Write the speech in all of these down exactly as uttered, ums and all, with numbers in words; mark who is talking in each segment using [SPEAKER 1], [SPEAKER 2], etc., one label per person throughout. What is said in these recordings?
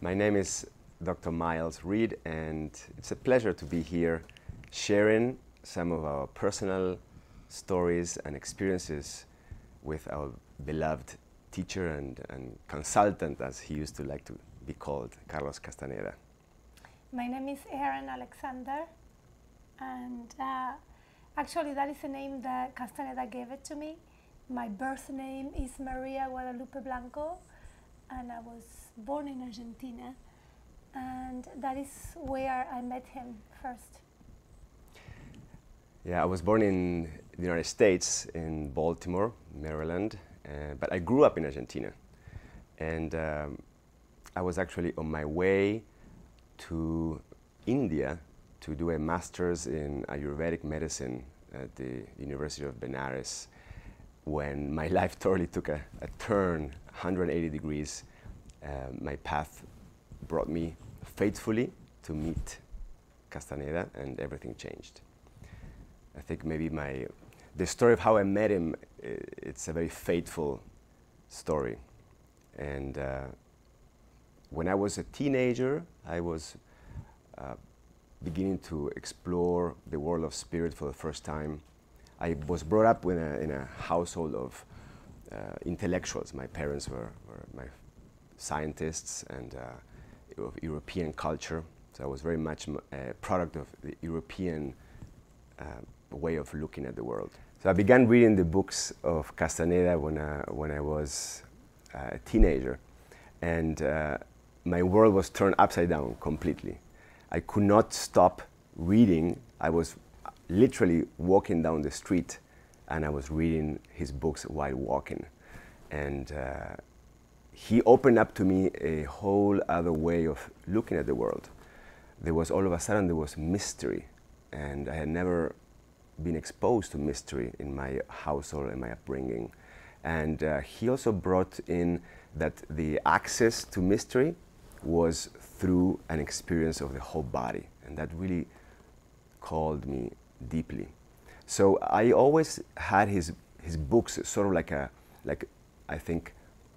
[SPEAKER 1] My name is Doctor Miles Reed, and it's a pleasure to be here sharing some of our personal stories and experiences with our beloved teacher and, and consultant, as he used to like to be called, Carlos Castaneda.
[SPEAKER 2] My name is Erin Alexander, and uh, actually that is the name that Castaneda gave it to me. My birth name is Maria Guadalupe Blanco, and I was born in Argentina, and that is where I met him first.
[SPEAKER 1] Yeah, I was born in the United States, in Baltimore, Maryland, uh, but I grew up in Argentina. And um, I was actually on my way to India to do a master's in Ayurvedic medicine at the University of Benares when my life totally took a, a turn, one hundred eighty degrees. Uh, my path brought me faithfully to meet Castaneda, and everything changed. I think maybe my, the story of how I met him, it's a very faithful story. And uh, when I was a teenager, I was uh, beginning to explore the world of spirit for the first time. I was brought up in a, in a household of uh, intellectuals. My parents were, were my scientists and uh, of European culture. So I was very much a product of the European uh, way of looking at the world. So I began reading the books of Castaneda when, uh, when I was uh, a teenager. And uh, my world was turned upside down completely. I could not stop reading. I was literally walking down the street and I was reading his books while walking. And uh, he opened up to me a whole other way of looking at the world. There was all of a sudden, there was mystery. And I had never been exposed to mystery in my household and my upbringing. And uh, he also brought in that the access to mystery was through an experience of the whole body. And that really called me deeply. So I always had his, his books sort of like a, like I think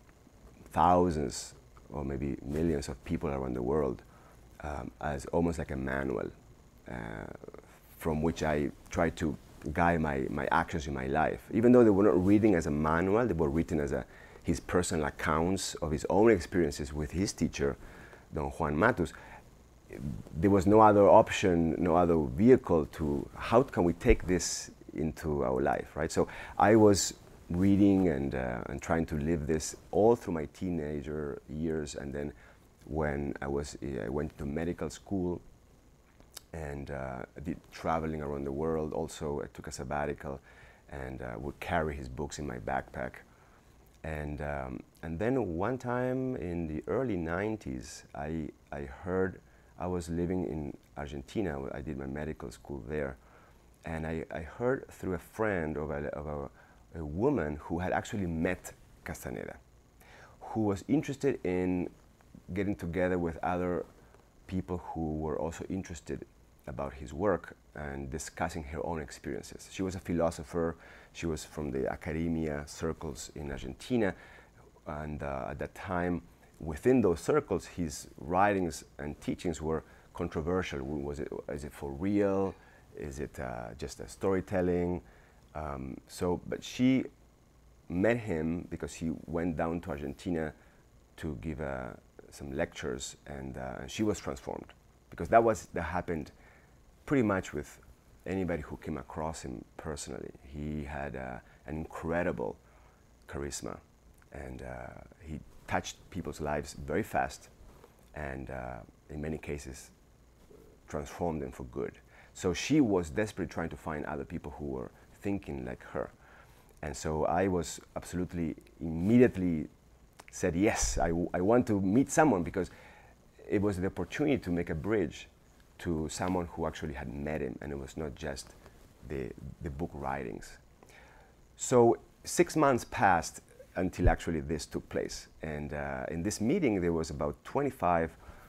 [SPEAKER 1] thousands or maybe millions of people around the world um, as almost like a manual uh, from which I try to guide my, my actions in my life. Even though they were not reading as a manual, they were written as a, his personal accounts of his own experiences with his teacher, Don Juan Matus. There was no other option, no other vehicle to, how can we take this into our life, right? So I was reading and, uh, and trying to live this all through my teenager years, and then when I, was, I went to medical school and uh, did traveling around the world. Also, I took a sabbatical and uh, would carry his books in my backpack. And, um, and then one time in the early nineties, I, I heard, I was living in Argentina. I did my medical school there. And I, I heard through a friend of, a, of a, a woman who had actually met Castaneda, who was interested in getting together with other people who were also interested about his work and discussing her own experiences. She was a philosopher. She was from the academia circles in Argentina. And uh, at that time, within those circles, his writings and teachings were controversial. Was it, is it for real? Is it uh, just a storytelling? Um, so, but she met him because he went down to Argentina to give uh, some lectures, and uh, she was transformed. Because that was, that happened pretty much with anybody who came across him personally. He had uh, an incredible charisma, and uh, he touched people's lives very fast, and uh, in many cases transformed them for good. So she was desperately trying to find other people who were thinking like her. And so I was absolutely immediately said, yes, I, w I want to meet someone, because it was the opportunity to make a bridge to someone who actually had met him, and it was not just the, the book writings. So six months passed until actually this took place. And uh, in this meeting, there was about twenty-five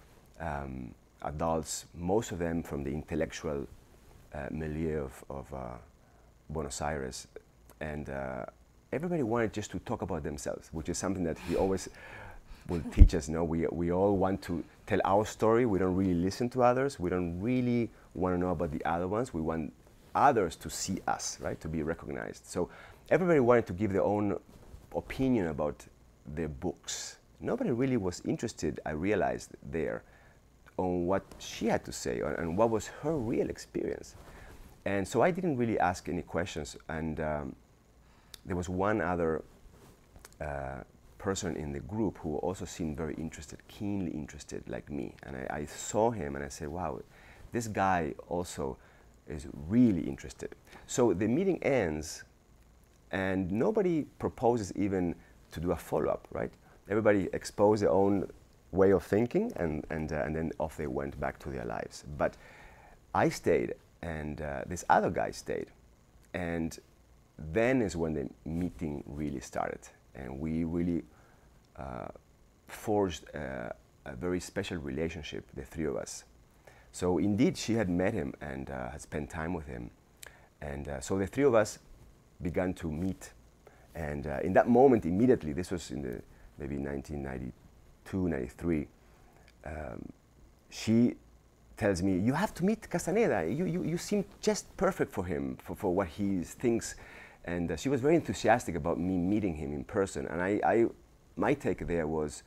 [SPEAKER 1] um, adults, most of them from the intellectual uh, milieu of, of uh, Buenos Aires. And uh, everybody wanted just to talk about themselves, which is something that he always will teach us. You know, we, we all want to tell our story. We don't really listen to others. We don't really want to know about the other ones. We want others to see us, right, to be recognized. So everybody wanted to give their own opinion about their books. Nobody really was interested, I realized there, on what she had to say on, and what was her real experience. And so I didn't really ask any questions. And um, there was one other uh, person in the group who also seemed very interested, keenly interested, like me. And I, I saw him and I said, wow, this guy also is really interested. So the meeting ends and nobody proposes even to do a follow-up, right? Everybody exposed their own way of thinking, and, and, uh, and then off they went back to their lives. But I stayed, and uh, this other guy stayed. And then is when the meeting really started. And we really uh, forged a, a very special relationship, the three of us. So indeed, she had met him and uh, had spent time with him. And uh, so the three of us began to meet. And uh, in that moment, immediately, this was in the maybe nineteen ninety-two, ninety-three, um, she tells me, you have to meet Castaneda. You, you, you seem just perfect for him, for, for what he thinks. And uh, she was very enthusiastic about me meeting him in person. And I, I, my take there was,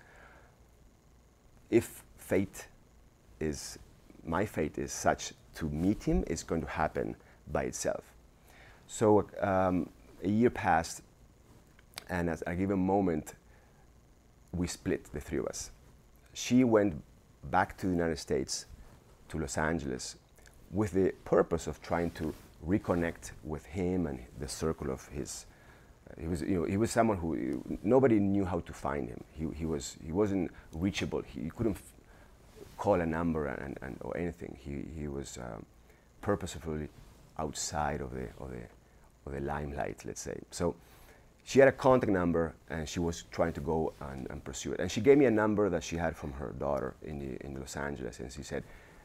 [SPEAKER 1] if fate is, my fate is such to meet him, it's going to happen by itself. So um, a year passed, and at a given moment, we split, the three of us. She went back to the United States, to Los Angeles, with the purpose of trying to reconnect with him and the circle of his. Uh, he was, you know, he was someone who nobody knew how to find him. He, he was, he wasn't reachable. He, he couldn't f call a number and, and or anything. He, he was um, purposefully outside of the, of the, of the limelight, let's say. So she had a contact number, and she was trying to go and, and pursue it. And she gave me a number that she had from her daughter in, the, in Los Angeles, and she said,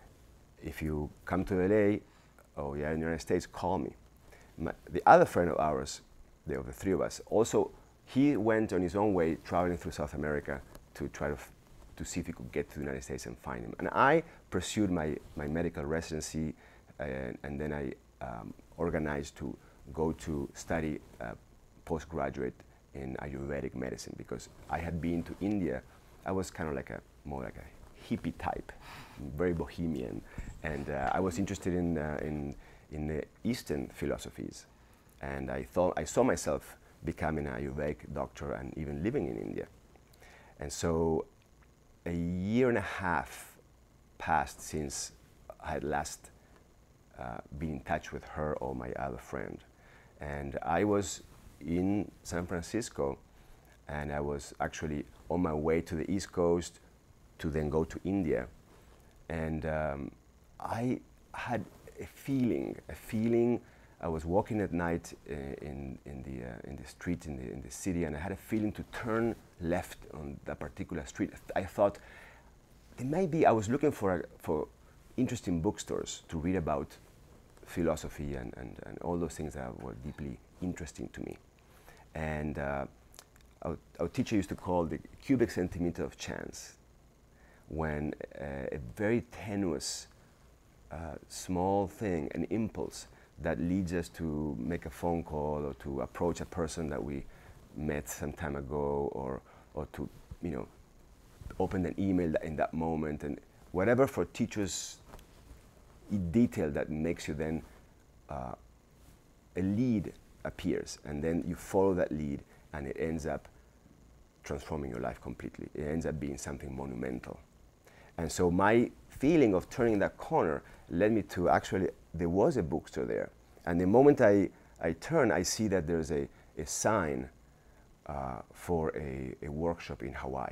[SPEAKER 1] if you come to L A, oh yeah, in the United States, call me. My, the other friend of ours, the, of the three of us, also, he went on his own way, traveling through South America to try to, f to see if he could get to the United States and find him. And I pursued my, my medical residency, uh, and then I um, organized to go to study uh, postgraduate in Ayurvedic medicine, because I had been to India. I was kind of like a, more like a hippie type, very bohemian, and uh, I was interested in, uh, in, in the Eastern philosophies. And I thought, I saw myself becoming an Ayurvedic doctor and even living in India. And so a year and a half passed since I had last uh, been in touch with her or my other friend. And I was in San Francisco, and I was actually on my way to the East Coast to then go to India. And um, I had a feeling, a feeling, I was walking at night uh, in, in, the, uh, in the street, in the, in the city, and I had a feeling to turn left on that particular street. I thought, there may be, I was looking for, a, for interesting bookstores to read about philosophy and, and, and all those things that were deeply interesting to me. And uh, our, our teacher used to call the cubic centimeter of chance, when uh, a very tenuous, uh, small thing, an impulse that leads us to make a phone call or to approach a person that we met some time ago, or, or to, you know, open an email that in that moment, and whatever for teachers, detail that makes you then, uh, a lead appears, and then you follow that lead, and it ends up transforming your life completely. It ends up being something monumental. And so my feeling of turning that corner led me to, actually, there was a bookstore there. And the moment I, I turn, I see that there's a, a sign uh, for a, a workshop in Hawaii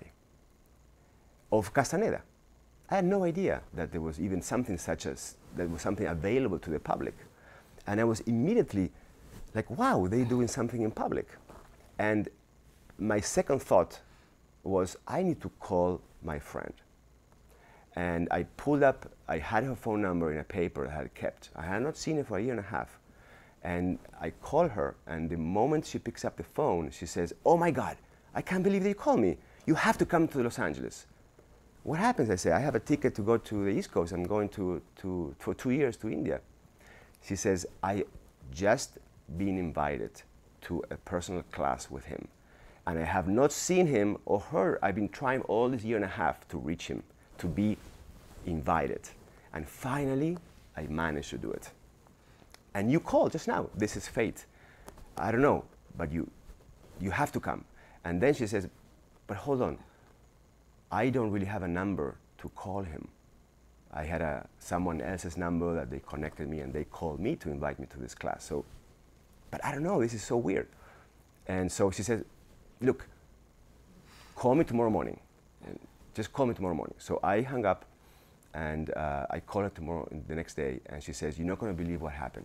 [SPEAKER 1] of Castaneda. I had no idea that there was even something such as, that was something available to the public. And I was immediately like, wow, they're doing something in public. And my second thought was, I need to call my friend. And I pulled up, I had her phone number in a paper I had kept. I had not seen her for a year and a half. And I call her, and the moment she picks up the phone, she says, oh my God, I can't believe that you called me. You have to come to Los Angeles. What happens? I say, I have a ticket to go to the East Coast. I'm going to, to, for two years to India. She says, I just been invited to a personal class with him. And I have not seen him or her. I've been trying all this year and a half to reach him, to be invited. And finally, I managed to do it. And you called just now. This is fate. I don't know, but you, you have to come. And then she says, but hold on. I don't really have a number to call him. I had a, someone else's number that they connected me, and they called me to invite me to this class. So, but I don't know, this is so weird. And so she says, look, call me tomorrow morning. And just call me tomorrow morning. So I hung up, and uh, I called her tomorrow, the next day, and she says, you're not going to believe what happened.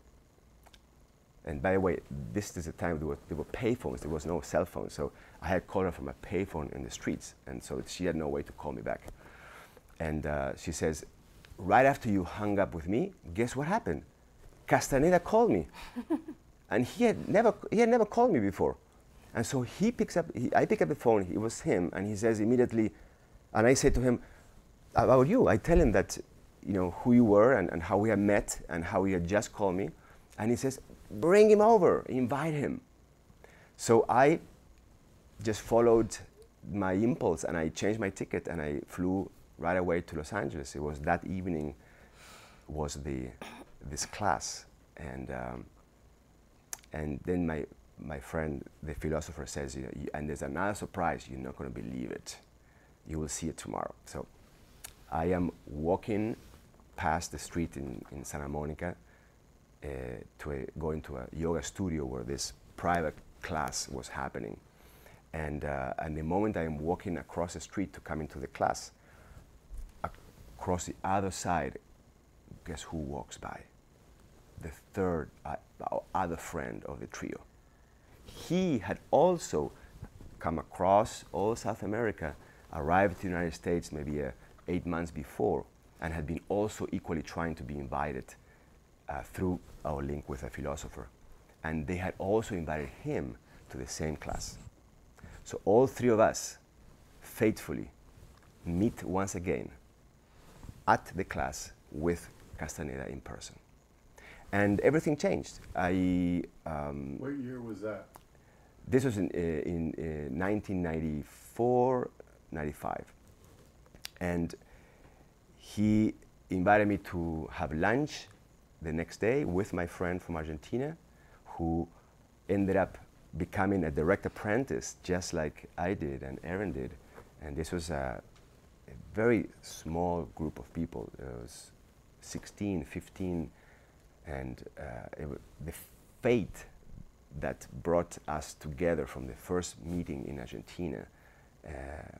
[SPEAKER 1] And by the way, this is the time there were, there were payphones, there was no cell phone. So I had called her from a payphone in the streets, and so she had no way to call me back. And uh, she says, right after you hung up with me, guess what happened? Castaneda called me. And he had never, he had never called me before. And so he picks up, he, I pick up the phone, it was him, and he says immediately, and I say to him, about you. I tell him that, you know, who you were and, and how we had met and how he had just called me. And he says, bring him over, invite him. So I just followed my impulse, and I changed my ticket, and I flew right away to Los Angeles. It was that evening was the, this class. And, um, and then my, my friend, the philosopher, says, you know, and there's another surprise, you're not going to believe it. You will see it tomorrow. So I am walking past the street in, in Santa Monica, uh, to a, going to a yoga studio where this private class was happening. And, uh, and the moment I am walking across the street to come into the class, across the other side, guess who walks by? The third, uh, other friend of the trio. He had also come across all South America, arrived to the United States maybe uh, eight months before, and had been also equally trying to be invited uh, through our link with a philosopher. And they had also invited him to the same class. So all three of us faithfully meet once again at the class with Castaneda in person. And everything changed. I, um,
[SPEAKER 3] what year was that?
[SPEAKER 1] This was in, uh, in uh, nineteen ninety-four, ninety-five. And he invited me to have lunch the next day with my friend from Argentina, who ended up becoming a direct apprentice, just like I did and Aaron did. And this was a, a very small group of people. It was sixteen, fifteen, and uh, it w the fate that brought us together from the first meeting in Argentina, uh,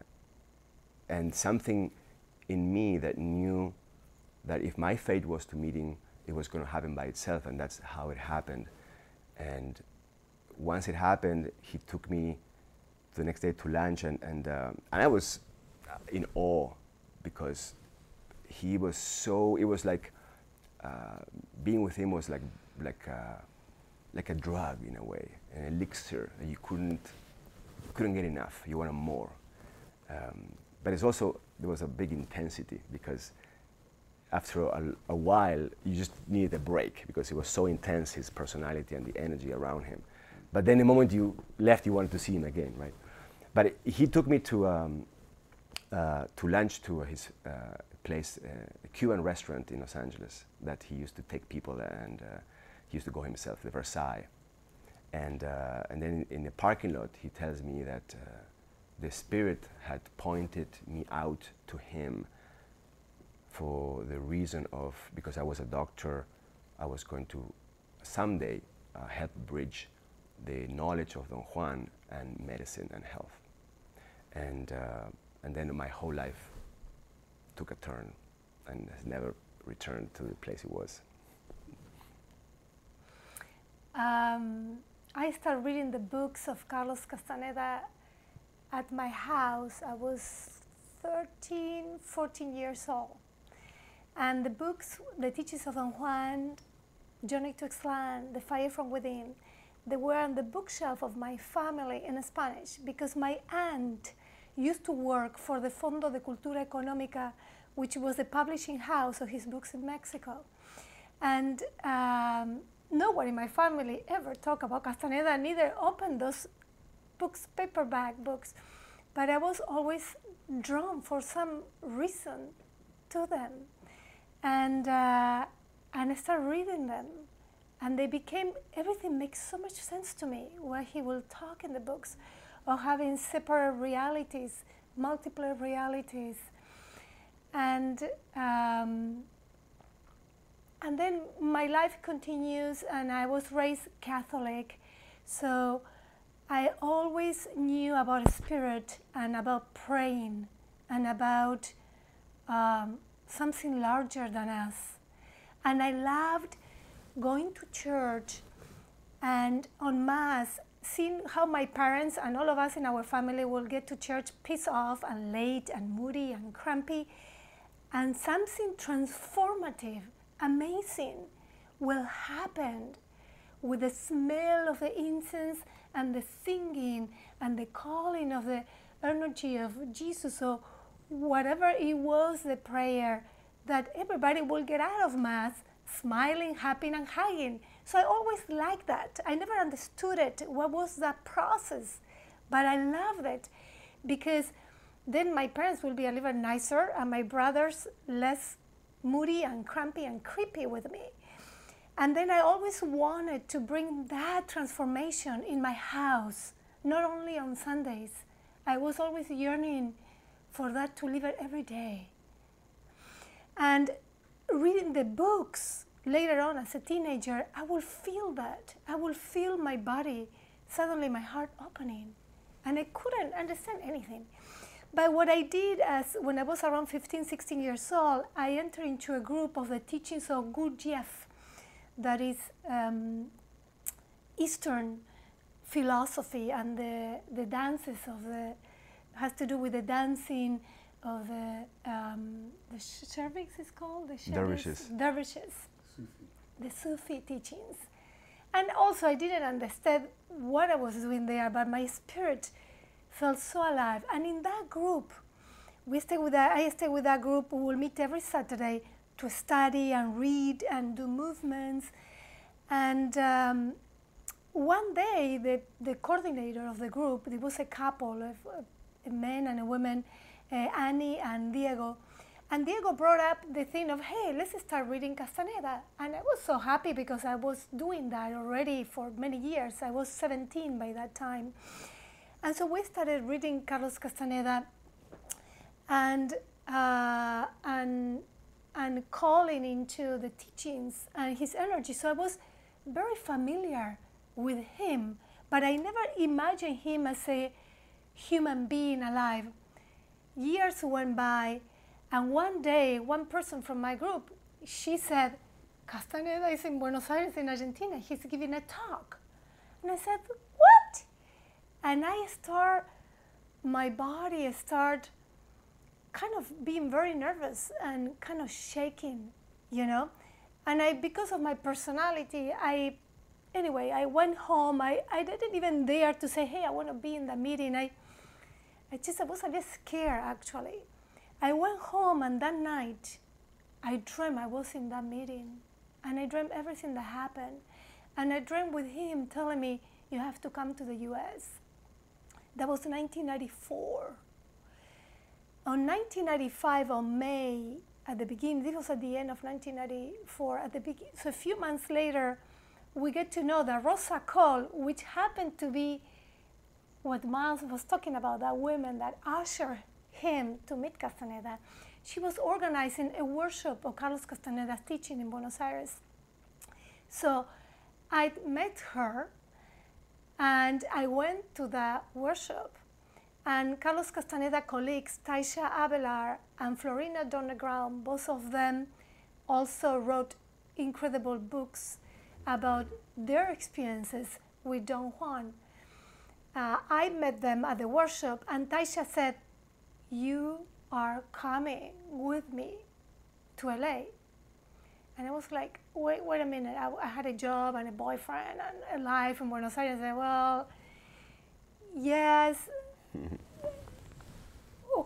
[SPEAKER 1] and something in me that knew that if my fate was to meeting, it was going to happen by itself, and that's how it happened. And once it happened, he took me the next day to lunch, and, and, uh, and I was in awe, because he was so, it was like, uh, being with him was like, like, uh, like a drug in a way, an elixir that you couldn't, couldn't get enough, you wanted more. Um, but it's also, there was a big intensity, because after a, a while, you just needed a break, because it was so intense, his personality and the energy around him. But then the moment you left, you wanted to see him again, right? But it, he took me to, um, uh, to lunch to his uh, place, uh, a Cuban restaurant in Los Angeles that he used to take people, and uh, he used to go himself, the Versailles. And, uh, and then in, in the parking lot, he tells me that uh, the spirit had pointed me out to him for the reason of, because I was a doctor, I was going to someday uh, help bridge the knowledge of Don Juan and medicine and health. And, uh, and then my whole life took a turn and has never returned to the place it was.
[SPEAKER 2] Um, I started reading the books of Carlos Castaneda at my house. I was thirteen, fourteen years old. And the books, the teachings of Don Juan, Journey to Ixtlan, The Fire from Within, they were on the bookshelf of my family in Spanish, because my aunt used to work for the Fondo de Cultura Económica, which was the publishing house of his books in Mexico. And um, no one in my family ever talked about Castaneda, neither opened those books, paperback books. But I was always drawn for some reason to them. And, uh, and I started reading them. And they became, everything makes so much sense to me, where he will talk in the books of having separate realities, multiple realities. And, um, and then my life continues, and I was raised Catholic. So I always knew about spirit and about praying and about um, something larger than us. And I loved going to church and on Mass, seeing how my parents and all of us in our family will get to church pissed off and late and moody and crampy, and something transformative, amazing will happen with the smell of the incense and the singing and the calling of the energy of Jesus, or whatever it was, the prayer, that everybody will get out of Mass smiling, happy, and hugging. So I always liked that. I never understood it, what was that process, but I loved it, because then my parents will be a little nicer and my brothers less moody and crampy and creepy with me. And then I always wanted to bring that transformation in my house, not only on Sundays. I was always yearning for that, to live it every day. And reading the books later on as a teenager, I will feel that. I will feel my body, suddenly my heart opening. And I couldn't understand anything. But what I did, as when I was around fifteen, sixteen years old, I entered into a group of the teachings of Gurdjieff, that is um, Eastern philosophy, and the, the dances of the, has to do with the dancing of the, um, the Sherviks is called? The
[SPEAKER 1] Dervishes.
[SPEAKER 2] Dervishes.
[SPEAKER 3] Sufi.
[SPEAKER 2] The Sufi teachings. And also I didn't understand what I was doing there, but my spirit felt so alive. And in that group, we stay with that, I stay with that group. We will meet every Saturday to study and read and do movements. And um, one day, the, the coordinator of the group, there was a couple, of, a man and a woman, uh, Annie and Diego. And Diego brought up the thing of, hey, let's start reading Castaneda. And I was so happy, because I was doing that already for many years. I was seventeen by that time. And so we started reading Carlos Castaneda and, uh, and, and calling into the teachings and his energy. So I was very familiar with him, but I never imagined him as a human being alive. Years went by, and one day, one person from my group, she said, Castaneda is in Buenos Aires in Argentina, he's giving a talk. And I said, what? And I start, my body start kind of being very nervous and kind of shaking, you know? And I, because of my personality, I, anyway, I went home. I, I didn't even dare to say, hey, I want to be in the meeting. I, I just, I was a bit scared, actually. I went home, and that night, I dreamed I was in that meeting. And I dreamed everything that happened. And I dreamed with him telling me, you have to come to the U S. That was nineteen ninety-four. On nineteen ninety-five, on May, at the beginning, this was at the end of nineteen ninety-four, at the beginning, so a few months later, we get to know that Rosa Cole, which happened to be what Miles was talking about, that woman that ushered him to meet Castaneda, she was organizing a workshop of Carlos Castaneda's teaching in Buenos Aires. So I met her, and I went to the workshop. And Carlos Castaneda colleagues, Taisha Avelar and Florina Donneground, both of them also wrote incredible books about their experiences with Don Juan. Uh, I met them at the workshop, and Taisha said, you are coming with me to L A. And I was like, wait, wait a minute. I, I had a job and a boyfriend and a life in Buenos Aires. I said, well, yes.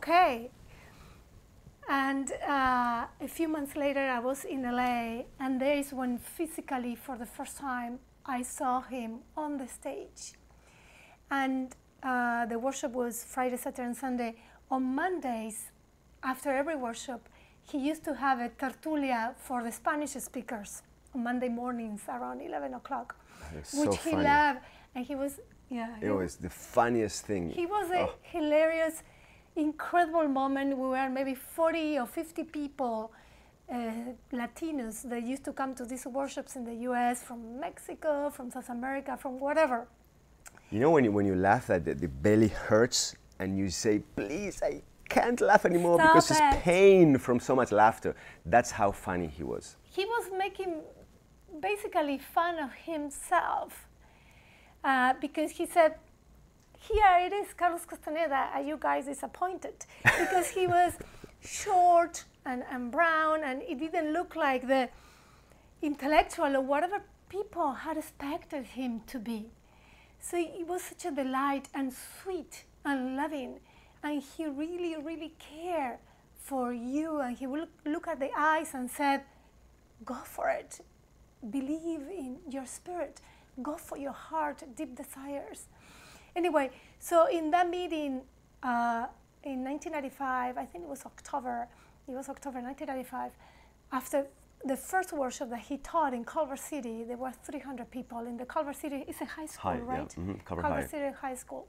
[SPEAKER 2] okay. And uh, a few months later, I was in L A, and there is when physically, for the first time, I saw him on the stage. And uh, the worship was Friday, Saturday, and Sunday. On Mondays, after every worship, he used to have a tertulia for the Spanish speakers on Monday mornings around eleven o'clock, which
[SPEAKER 1] so
[SPEAKER 2] he
[SPEAKER 1] funny.
[SPEAKER 2] loved. And he was, yeah.
[SPEAKER 1] It was the funniest thing.
[SPEAKER 2] He was a
[SPEAKER 1] Oh.
[SPEAKER 2] hilarious, incredible moment. We were maybe forty or fifty people, uh, Latinos, that used to come to these worships in the U S, from Mexico, from South America, from whatever.
[SPEAKER 1] You know when you, when you laugh that the, the belly hurts and you say, please, I can't laugh anymore
[SPEAKER 2] Stop
[SPEAKER 1] because
[SPEAKER 2] it.
[SPEAKER 1] it's pain from so much laughter. That's how funny he was.
[SPEAKER 2] He was making basically fun of himself uh, because he said, here it is, Carlos Castaneda, are you guys disappointed? Because he was short and, and brown, and it didn't look like the intellectual or whatever people had expected him to be. So it was such a delight and sweet and loving, and he really, really cared for you, and he would look at the eyes and said, go for it, believe in your spirit, go for your heart, deep desires. Anyway, so in that meeting uh, in nineteen ninety-five, I think it was October, it was October nineteen ninety-five, after the first workshop that he taught in Culver City, there were three hundred people in the Culver City, it's a high school,
[SPEAKER 1] High,
[SPEAKER 2] right?
[SPEAKER 1] yeah. Mm-hmm. Culver
[SPEAKER 2] Culver
[SPEAKER 1] High.
[SPEAKER 2] City High School.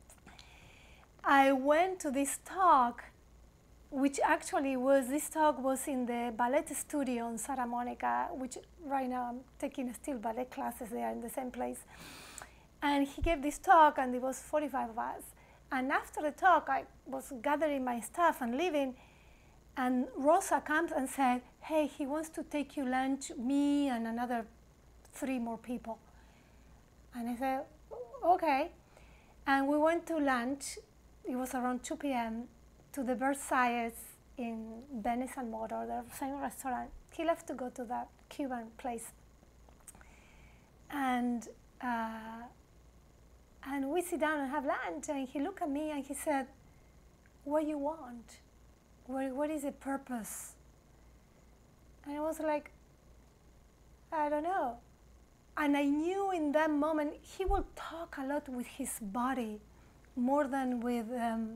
[SPEAKER 2] I went to this talk, which actually was, this talk was in the ballet studio in Santa Monica, which right now I'm taking still ballet classes there in the same place. And he gave this talk, and there was forty-five of us. And after the talk, I was gathering my stuff and leaving, and Rosa comes and said, hey, he wants to take you lunch, me and another three more people. And I said, okay. And we went to lunch, it was around two p m, to the Versailles in Venice and Motor, the same restaurant. He left to go to that Cuban place. And, uh, and we sit down and have lunch, and he looked at me and he said, what do you want? What, what is the purpose? And I was like, I don't know. And I knew in that moment, he will talk a lot with his body, more than with, um,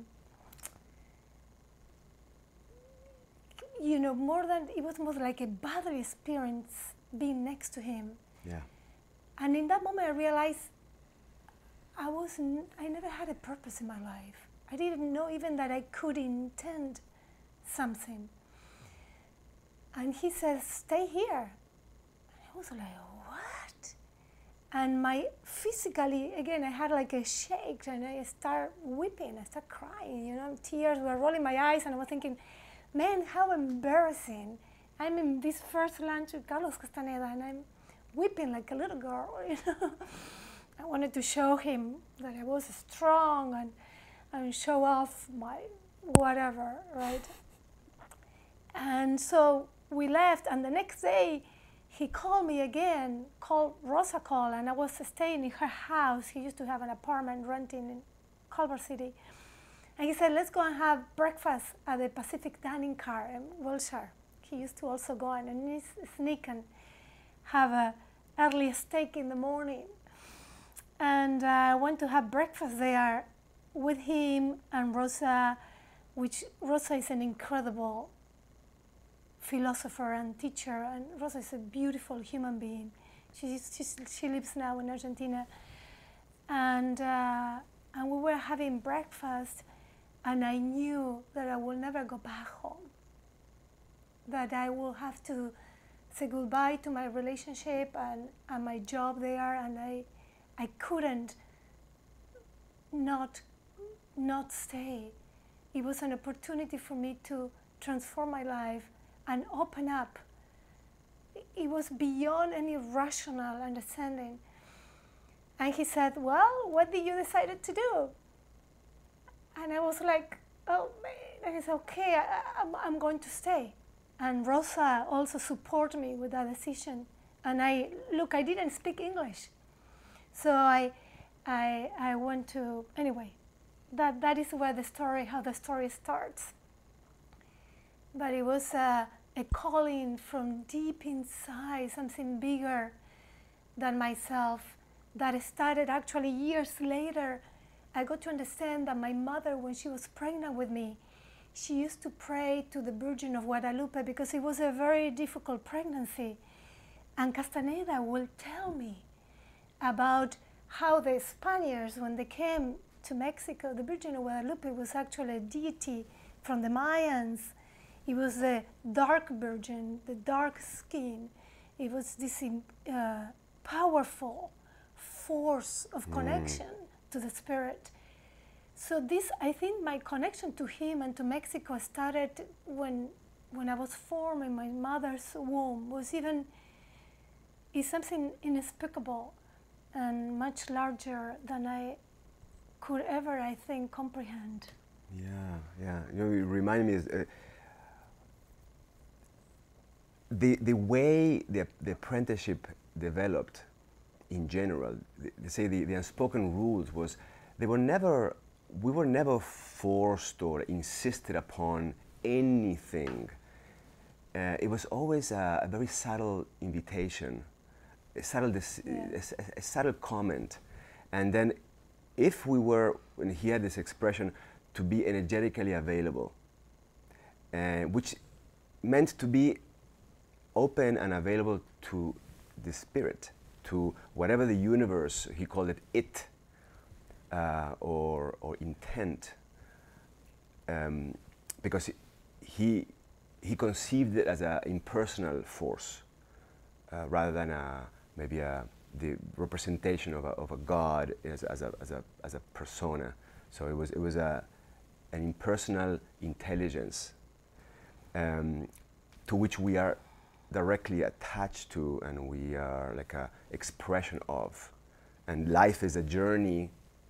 [SPEAKER 2] you know, more than, it was more like a bodily experience being next to him.
[SPEAKER 1] Yeah.
[SPEAKER 2] And in that moment I realized I was, n- I never had a purpose in my life. I didn't know even that I could intend something. And he says, stay here. And I was like, what? And my, physically, again, I had like a shake, and I start weeping, I start crying, you know, tears were rolling my eyes, and I was thinking, man, how embarrassing. I'm in this first lunch with Carlos Castaneda, and I'm weeping like a little girl, you know. I wanted to show him that I was strong and, and show off my whatever, right? And so we left, and the next day he called me again, called Rosa called, and I was staying in her house. He used to have an apartment renting in Culver City. And he said, let's go and have breakfast at the Pacific Dining Car in Wilshire. He used to also go and sneak and have a early steak in the morning. And I uh, went to have breakfast there with him and Rosa, which Rosa is an incredible philosopher and teacher, and Rosa is a beautiful human being. She, she, she lives now in Argentina. And, uh, and we were having breakfast, and I knew that I will never go back home, that I will have to say goodbye to my relationship and, and my job there, and I, I couldn't not, not stay. It was an opportunity for me to transform my life and open up. It was beyond any rational understanding. And he said, well, what did you decide to do? And I was like, oh, man. And he said, okay, I, I'm, I'm going to stay. And Rosa also supported me with that decision. And I, look, I didn't speak English. So I, I, I went to, anyway, that that is where the story, how the story starts. But it was a, a calling from deep inside, something bigger than myself, that started actually years later. I got to understand that my mother, when she was pregnant with me, she used to pray to the Virgin of Guadalupe because it was a very difficult pregnancy. And Castaneda will tell me about how the Spaniards, when they came to Mexico, the Virgin of Guadalupe was actually a deity from the Mayans. It was the dark virgin, the dark skin. It was this uh, powerful force of connection mm. to the spirit. So this, I think my connection to him and to Mexico started when, when I was formed in my mother's womb. Was even, is something inexplicable and much larger than I could ever, I think, comprehend.
[SPEAKER 1] Yeah, yeah. You know, it reminded me, uh, the the way the, the apprenticeship developed in general, the, they say the, the unspoken rules was, they were never, we were never forced or insisted upon anything. Uh, it was always a, a very subtle invitation, a subtle, dis-
[SPEAKER 2] yeah.
[SPEAKER 1] a, a, a subtle comment. And then if we were, when he had this expression, to be energetically available, uh, which meant to be open and available to the spirit, to whatever the universe, he called it it, uh, or, or intent, um, because he, he conceived it as an impersonal force, uh, rather than a, maybe a, the representation of a, of a god as, as, a, as, a, as a persona. So it was, it was a, an impersonal intelligence um, to which we are directly attached to, and we are like a expression of. And life is a journey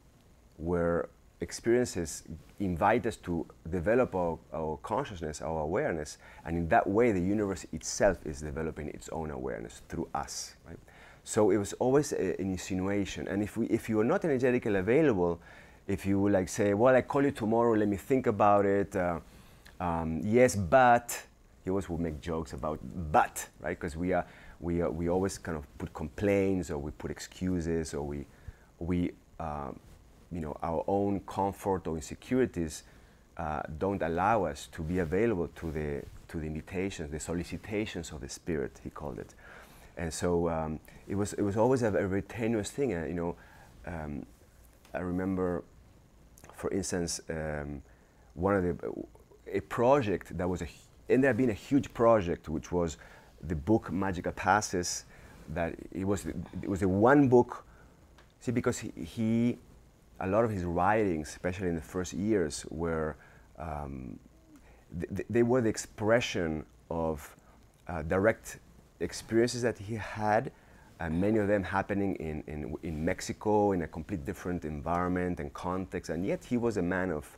[SPEAKER 1] where experiences invite us to develop our, our consciousness, our awareness, and in that way the universe itself is developing its own awareness through us, right? So it was always a, an insinuation, and if we, if you are not energetically available, if you would like say, well, I call you tomorrow, let me think about it, uh, um, yes, but, he always would make jokes about but, right? Because we are, we are, we always kind of put complaints, or we put excuses, or we, we, um, you know, our own comfort or insecurities uh, don't allow us to be available to the to the invitations, the solicitations of the spirit, he called it. And so um, it was it was always a, a very tenuous thing. Uh, you know, um, I remember, for instance, um, one of the a project that was a ended up being a huge project, which was the book Magical Passes. That it was it was a one book. See, because he, he a lot of his writings, especially in the first years, were um, th- they were the expression of uh, direct experiences that he had, and many of them happening in, in, in Mexico, in a complete different environment and context, and yet he was a man of,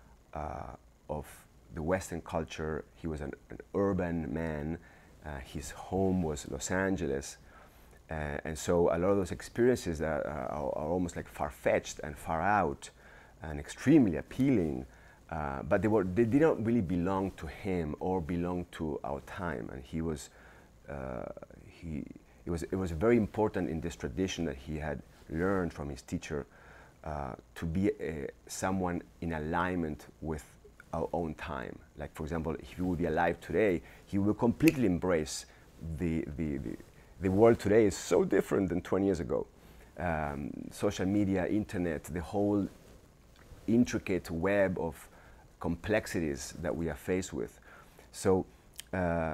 [SPEAKER 1] uh, of the Western culture. He was an, an urban man. Uh, his home was Los Angeles. Uh, and so a lot of those experiences that are, are, are almost like far-fetched and far out and extremely appealing, uh, but they, were, they didn't really belong to him or belong to our time. And he was, uh, he, it was, it was very important in this tradition that he had learned from his teacher uh, to be a, someone in alignment with our own time. Like, for example, if he would be alive today, he will completely embrace the, the, the The world today is so different than twenty years ago. Um, social media, internet, the whole intricate web of complexities that we are faced with. So uh,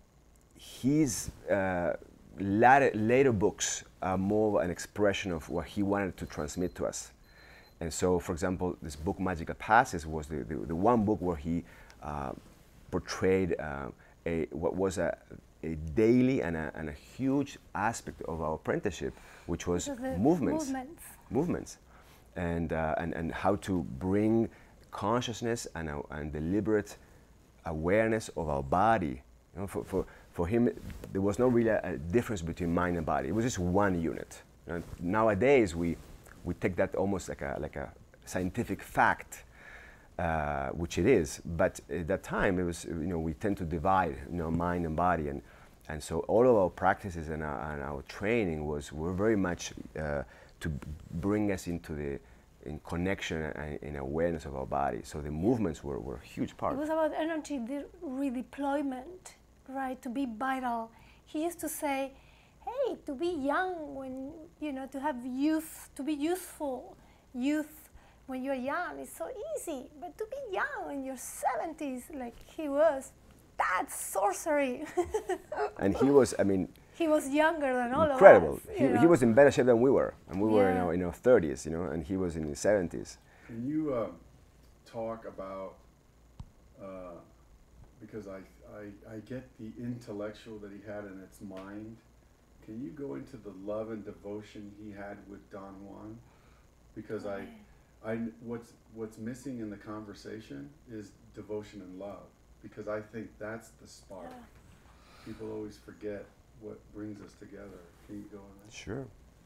[SPEAKER 1] his uh, later, later books are more an expression of what he wanted to transmit to us. And so, for example, this book Magical Passes was the, the, the one book where he uh, portrayed uh, a, what was a a daily and a, and a huge aspect of our apprenticeship, which was movements,
[SPEAKER 2] movements,
[SPEAKER 1] movements, and, uh, and and how to bring consciousness and, uh, and deliberate awareness of our body. You know, for, for, for him, there was no really a, a difference between mind and body. It was just one unit. You know, nowadays, we we take that almost like a like a scientific fact, uh, which it is. But at that time, it was, you know, we tend to divide, you know, mind and body, and and so all of our practices and our, and our training was were very much uh, to bring us into the in connection and in awareness of our body. So the movements were, were a huge part.
[SPEAKER 2] It was about energy de- redeployment, right? To be vital. He used to say, hey, to be young when, you know, to have youth, to be youthful, youth when you're young is so easy, but to be young in your seventies, like he was, that's sorcery.
[SPEAKER 1] And he was, I mean,
[SPEAKER 2] he was younger than all
[SPEAKER 1] incredible.
[SPEAKER 2] of us.
[SPEAKER 1] He,
[SPEAKER 2] know?
[SPEAKER 1] he was in better shape than we were, and we
[SPEAKER 2] yeah.
[SPEAKER 1] were in our, in our thirties, you know, and he was in his seventies.
[SPEAKER 3] Can you uh, talk about, uh, because I, I, I get the intellectual that he had in its mind, can you go into the love and devotion he had with Don Juan? Because I, I, what's, what's missing in the conversation is devotion and love, because I think that's the spark.
[SPEAKER 2] Yeah.
[SPEAKER 3] People always forget what brings us together. Can you go on that?
[SPEAKER 1] Sure.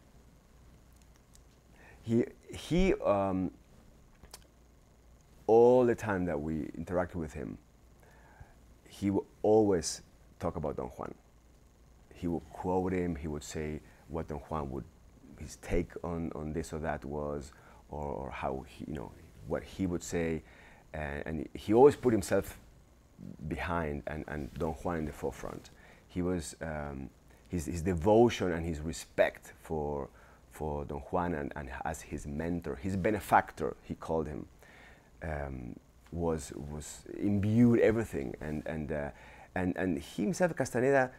[SPEAKER 1] He, he um, all the time that we interacted with him, he would always talk about Don Juan. He would quote him, he would say what Don Juan would, his take on, on this or that was, or, or how he, you know, what he would say, and, and he always put himself behind and, and Don Juan in the forefront. He was, um, his, his devotion and his respect for, for Don Juan and, and as his mentor, his benefactor, he called him, um, was, was imbued everything. And, and, uh, and, and he himself, Castaneda,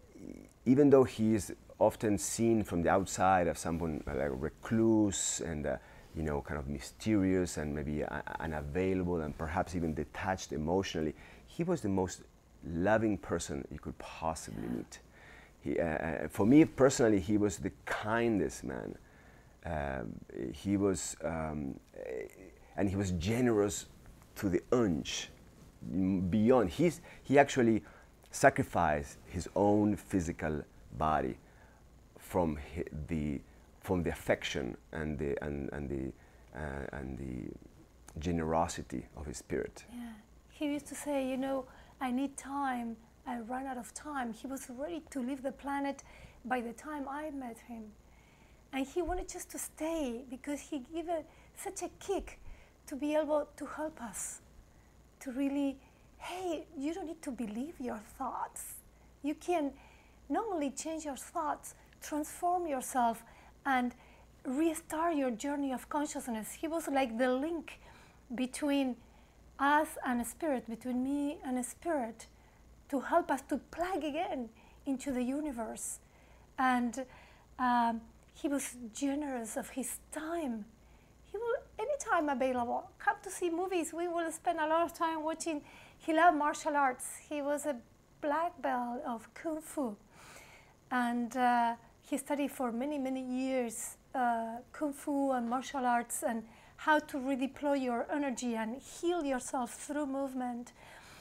[SPEAKER 1] even though he is often seen from the outside as someone like a recluse and uh, you know, kind of mysterious and maybe uh, unavailable and perhaps even detached emotionally, he was the most loving person you could possibly meet. He, uh, for me personally, he was the kindest man. Um, he was, um, and he was generous to the unch, beyond. He's, he actually sacrificed his own physical body from hi, the, from the affection and the, and, and the, uh, and the generosity of his spirit.
[SPEAKER 2] Yeah. He used to say, you know, I need time, I run out of time. He was ready to leave the planet by the time I met him. And he wanted just to stay because he gave a, such a kick to be able to help us, to really, hey, you don't need to believe your thoughts. You can not only change your thoughts, transform yourself and restart your journey of consciousness. He was like the link between us and a spirit, between me and a spirit, to help us to plug again into the universe. And um, he was generous of his time. He will, anytime available, come to see movies. We will spend a lot of time watching. He loved martial arts. He was a black belt of Kung Fu. And uh, he studied for many, many years uh, Kung Fu and martial arts and how to redeploy your energy and heal yourself through movement.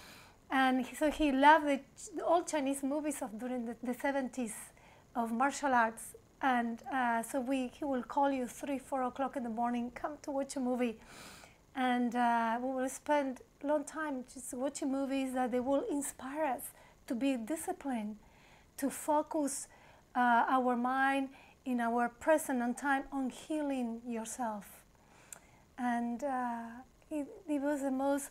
[SPEAKER 2] And he, so he loved the, the old Chinese movies of during the, the seventies of martial arts. And uh, so we, he will call you three, four o'clock in the morning, come to watch a movie. And uh, we will spend a long time just watching movies that they will inspire us to be disciplined, to focus uh, our mind in our present and time on healing yourself. And uh, it, it was the most,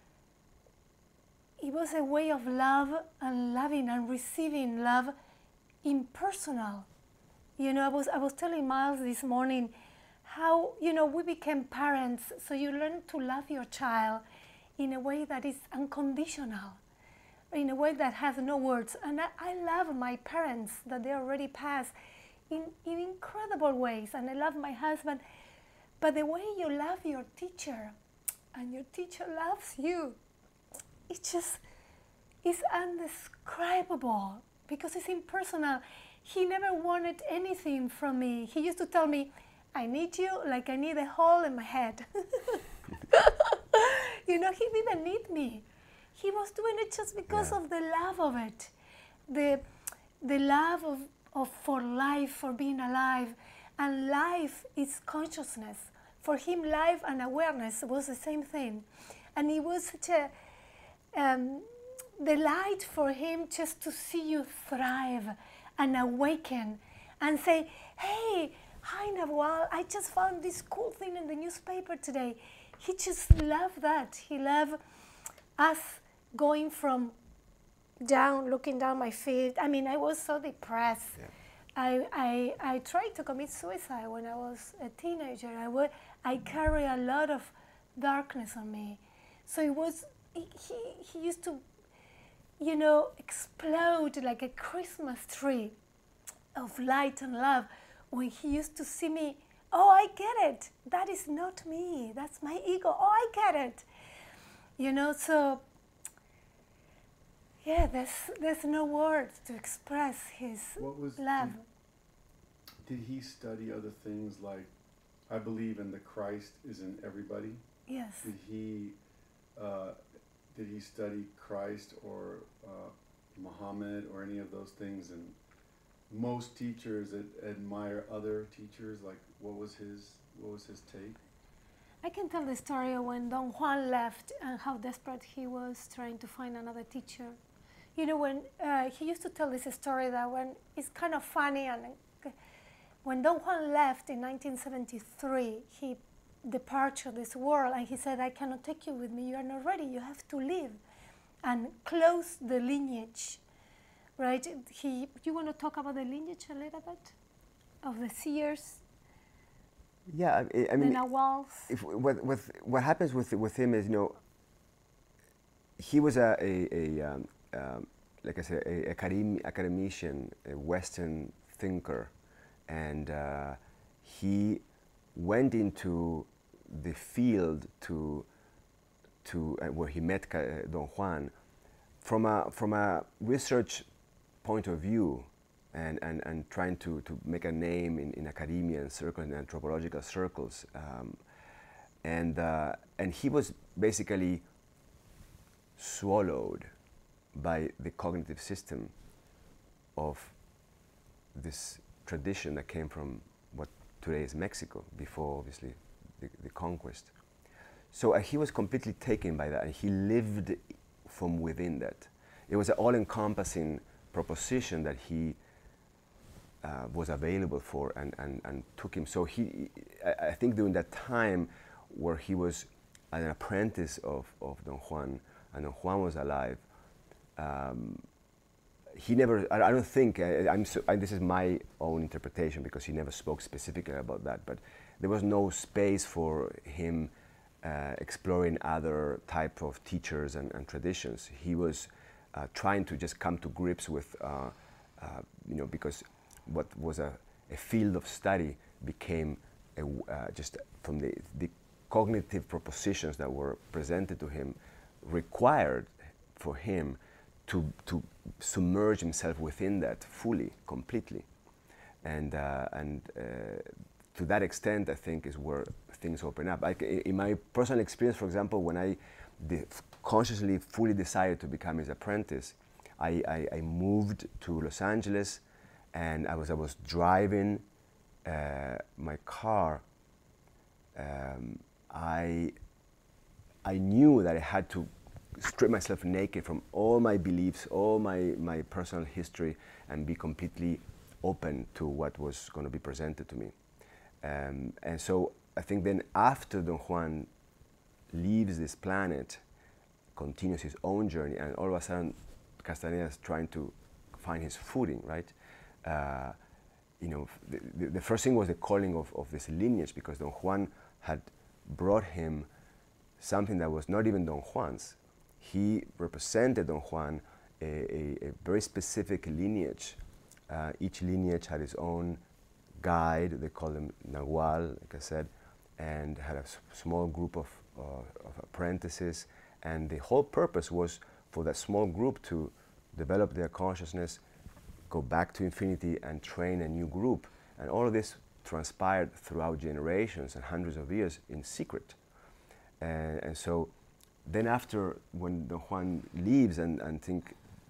[SPEAKER 2] it was a way of love and loving and receiving love impersonal. You know, I was, I was telling Miles this morning how, you know, we became parents, so you learn to love your child in a way that is unconditional, in a way that has no words. And I, I love my parents that they already passed in, in incredible ways, and I love my husband. But the way you love your teacher and your teacher loves you, it just is indescribable because it's impersonal. He never wanted anything from me. He used to tell me, I need you like I need a hole in my head. You know, he didn't need me. He was doing it just because yeah. of the love of it, the, the love of, of for life, for being alive. And life is consciousness. for him, life and awareness was the same thing. And it was such a um, delight for him just to see you thrive and awaken and say, hey, hi Nawal, I just found this cool thing in the newspaper today. He just loved that. He loved us going from down, looking down my feet. I mean, I was so depressed.
[SPEAKER 1] Yeah.
[SPEAKER 2] I, I, I tried to commit suicide when I was a teenager. I, would, I carry a lot of darkness on me. So it was, he, he used to, you know, explode like a Christmas tree of light and love when he used to see me. Oh, I get it. That is not me. That's my ego. Oh, I get it. You know, so yeah, there's there's no words to express his
[SPEAKER 3] What was
[SPEAKER 2] love.
[SPEAKER 3] Did, did he study other things like, I believe in the Christ is in everybody?
[SPEAKER 2] Yes.
[SPEAKER 3] Did he uh, did he study Christ or uh, Muhammad or any of those things? And most teachers ad- admire other teachers. Like, what was his what was his take?
[SPEAKER 2] I can tell the story of when Don Juan left and how desperate he was trying to find another teacher. You know, when uh, he used to tell this story that when it's kind of funny, and uh, when Don Juan left in nineteen seventy-three, he departed this world, and he said, I cannot take you with me, you are not ready, you have to leave, and close the lineage, right? He, you want to talk about the lineage a little bit? Of the seers,
[SPEAKER 1] Yeah, I, I mean,
[SPEAKER 2] the Nawals?
[SPEAKER 1] if, what, what, what happens with, with him is, you know, he was a, a, a um, um, like I said, a, a academ- academician, a Western thinker, and uh, he went into the field to, to uh, where he met uh, Don Juan from a, from a research point of view, and, and, and trying to, to make a name in, in academia and circles, in anthropological circles. Um, and, uh, and he was basically swallowed by the cognitive system of this tradition that came from what today is Mexico, before obviously the, the conquest. So uh, he was completely taken by that, and he lived from within that. It was an all-encompassing proposition that he uh, was available for and, and, and took him. So he, I, I think during that time where he was an apprentice of, of Don Juan, and Don Juan was alive, um, he never, I, I don't think, I, I'm so, I, this is my own interpretation because he never spoke specifically about that, but there was no space for him uh, exploring other type of teachers and, and traditions. He was uh, trying to just come to grips with, uh, uh, you know, because what was a, a field of study became a, uh, just from the, the cognitive propositions that were presented to him required for him to, to submerge himself within that fully, completely. And, uh, and uh, to that extent, I think, is where things open up. Like in my personal experience, for example, when I de- consciously, fully decided to become his apprentice, I, I, I moved to Los Angeles, and I was, I was driving uh, my car. Um, I, I knew that I had to strip myself naked from all my beliefs, all my, my personal history, and be completely open to what was going to be presented to me. Um, and so I think then after Don Juan leaves this planet, continues his own journey, and all of a sudden Castaneda is trying to find his footing, right? Uh, you know, the, the, the first thing was the calling of, of this lineage, because Don Juan had brought him something that was not even Don Juan's. He represented Don Juan a, a, a very specific lineage. Uh, each lineage had its own guide. They called them Nahual, like I said, and had a s- small group of, uh, of apprentices. And the whole purpose was for that small group to develop their consciousness, go back to infinity, and train a new group. And all of this transpired throughout generations and hundreds of years in secret. And, and so then after, when Don Juan leaves, and, and think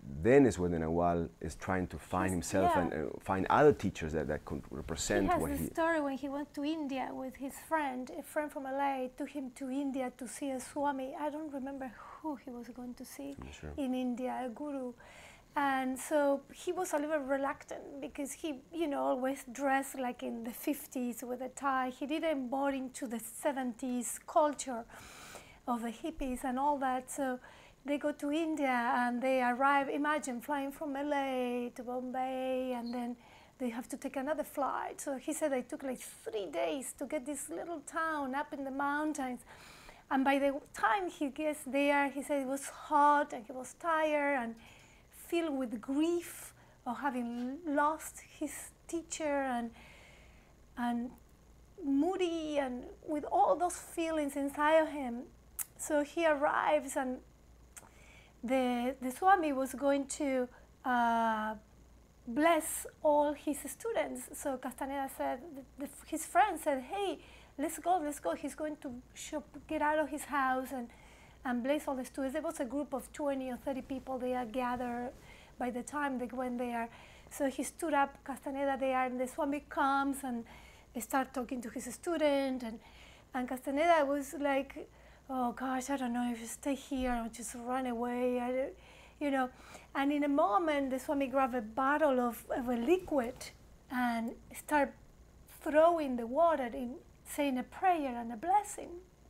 [SPEAKER 1] then is when the Nahual is trying to find
[SPEAKER 2] He's-
[SPEAKER 1] himself
[SPEAKER 2] yeah.
[SPEAKER 1] and uh, find other teachers that, that could
[SPEAKER 2] He
[SPEAKER 1] represent
[SPEAKER 2] has
[SPEAKER 1] what
[SPEAKER 2] a
[SPEAKER 1] he.
[SPEAKER 2] story when he went to India with his friend. A friend from L A took him to India to see a Swami. I don't remember who he was going to see
[SPEAKER 1] I'm sure.
[SPEAKER 2] in India, a guru. And so he was a little reluctant because he, you know, always dressed like in the fifties with a tie. He didn't bought into the seventies culture of the hippies and all that. So they go to India and they arrive, imagine flying from L A to Bombay, and then they have to take another flight. So he said they took like three days to get this little town up in the mountains. And by the time he gets there, he said it was hot and he was tired and filled with grief of having lost his teacher, and and moody and with all those feelings inside of him. So he arrives, and the, the Swami was going to uh, bless all his students. So Castaneda said, the, the, his friend said, hey, let's go, let's go. He's going to shop, get out of his house and, and bless all the students. There was a group of twenty or thirty people there gathered by the time they went there. So he stood up, Castaneda there, and the Swami comes and start talking to his student. And, and Castaneda was like, oh gosh, I don't know if you stay here or just run away, I don't, you know. And in a moment, the Swami grabbed a bottle of, of a liquid and start throwing the water in, saying a prayer and a blessing.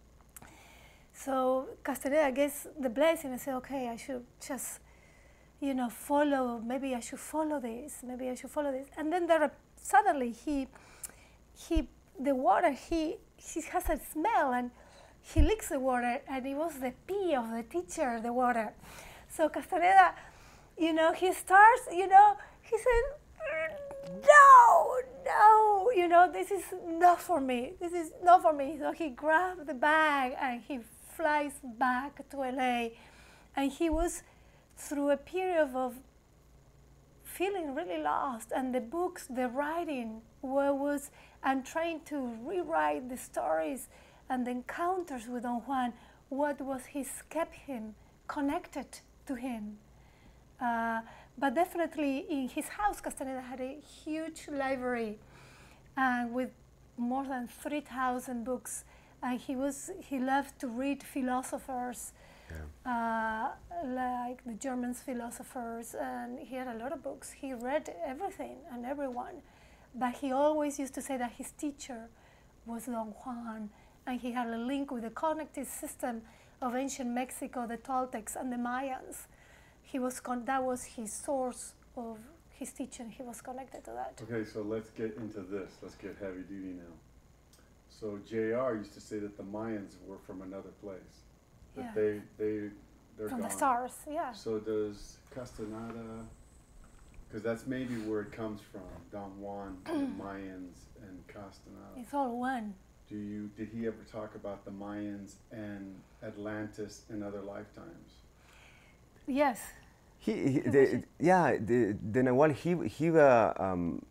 [SPEAKER 2] So Castaneda gets the blessing and say, okay, I should just, you know, follow, maybe I should follow this, maybe I should follow this. And then there are, suddenly he, he, the water, he, he has a smell, and he licks the water, and it was the pee of the teacher, the water. So Castaneda, you know, he starts, you know, he said, no, no, you know, this is not for me, this is not for me. So he grabbed the bag and he flies back to L A, and he was through a period of feeling really lost, and the books, the writing, where was, and trying to rewrite the stories and the encounters with Don Juan, what was his kept him connected to him. Uh, but definitely in his house, Castaneda had a huge library uh, with more than three thousand books. And he was, he loved to read philosophers, yeah. uh, like the German philosophers, and he had a lot of books. He read everything and everyone, but he always used to say that his teacher was Don Juan, and he had a link with the cognitive system of ancient Mexico, the Toltecs and the Mayans. He was con that was his source of his teaching. He was connected to that.
[SPEAKER 3] Okay, so let's get into this. Let's get heavy duty now. So J R used to say that the Mayans were from another place. That
[SPEAKER 2] Yeah.
[SPEAKER 3] they they they're
[SPEAKER 2] From
[SPEAKER 3] gone.
[SPEAKER 2] the stars, yeah.
[SPEAKER 3] So does Castaneda, because that's maybe where it comes from, Don Juan, the Mayans, and Castaneda.
[SPEAKER 2] It's all one.
[SPEAKER 3] Do you did he ever talk about the Mayans and Atlantis in other lifetimes?
[SPEAKER 2] Yes.
[SPEAKER 1] He, he the, yeah, the, the Nahual, he, he uh, um,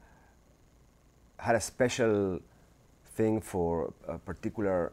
[SPEAKER 1] had a special thing for uh, particular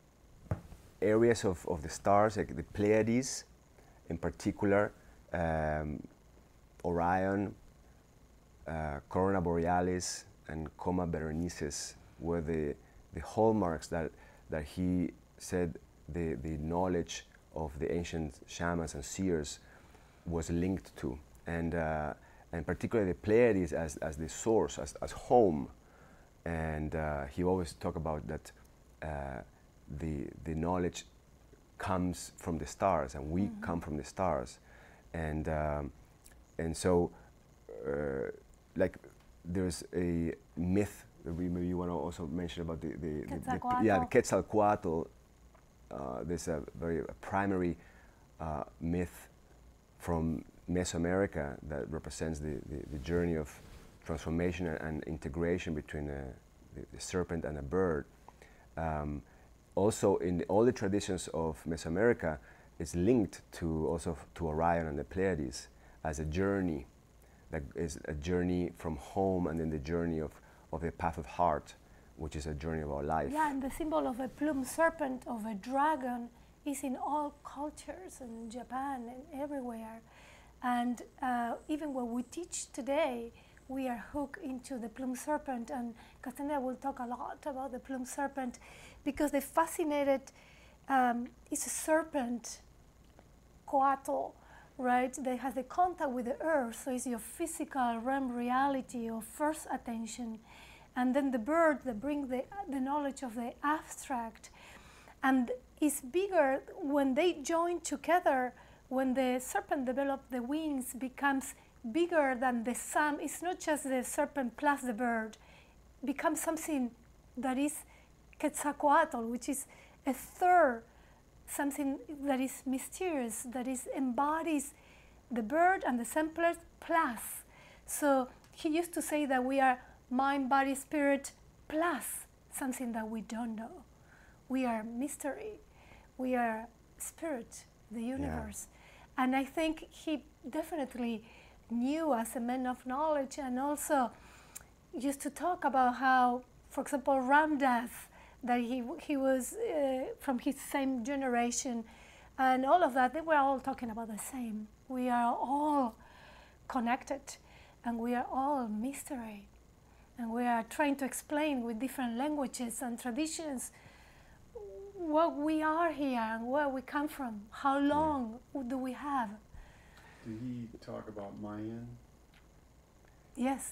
[SPEAKER 1] areas of, of the stars, like the Pleiades in particular, um, Orion, uh, Corona Borealis, and Coma Berenices were the, the hallmarks that, that he said the, the knowledge of the ancient shamans and seers was linked to, and uh, and particularly the Pleiades as, as the source, as, as home. And uh, he always talked about that uh, the the knowledge comes from the stars, and we mm-hmm. come from the stars, and um, and so uh, like there's a myth that we maybe want to also mention about the the, the, the yeah the Quetzalcoatl. Uh, there's a very a primary uh, myth from Mesoamerica that represents the, the, the journey of transformation and, and integration between a, the, the serpent and a bird. Um, also, in the, all the traditions of Mesoamerica, it's linked to also f to Orion and the Pleiades as a journey, that is a journey from home, and then the journey of, of the path of heart, which is a journey of our life.
[SPEAKER 2] Yeah, and the symbol of a plumed serpent, of a dragon, is in all cultures, in Japan and everywhere. And uh, even when we teach today, we are hooked into the plume serpent, and Castaneda will talk a lot about the plume serpent because the fascinated, um, it's a serpent, coatl, right, that has the contact with the earth, so it's your physical realm reality of first attention. And then the bird that brings the, the knowledge of the abstract. And it's bigger when they join together, when the serpent develops the wings, becomes bigger than the sum. It's not just the serpent plus the bird. It becomes something that is Quetzalcoatl, which is a third, something that is mysterious, that is embodies the bird and the samplers plus. So he used to say that we are mind, body, spirit, plus something that we don't know. We are mystery. We are spirit, the universe. Yeah. And I think he definitely knew as a man of knowledge, and also used to talk about how, for example, Ram Dass, that he, he was uh, from his same generation, and all of that, they were all talking about the same. We are all connected, and we are all mystery. And we are trying to explain with different languages and traditions what we are here and where we come from. How long yeah. do we have?
[SPEAKER 3] Did he talk about Mayan?
[SPEAKER 2] Yes.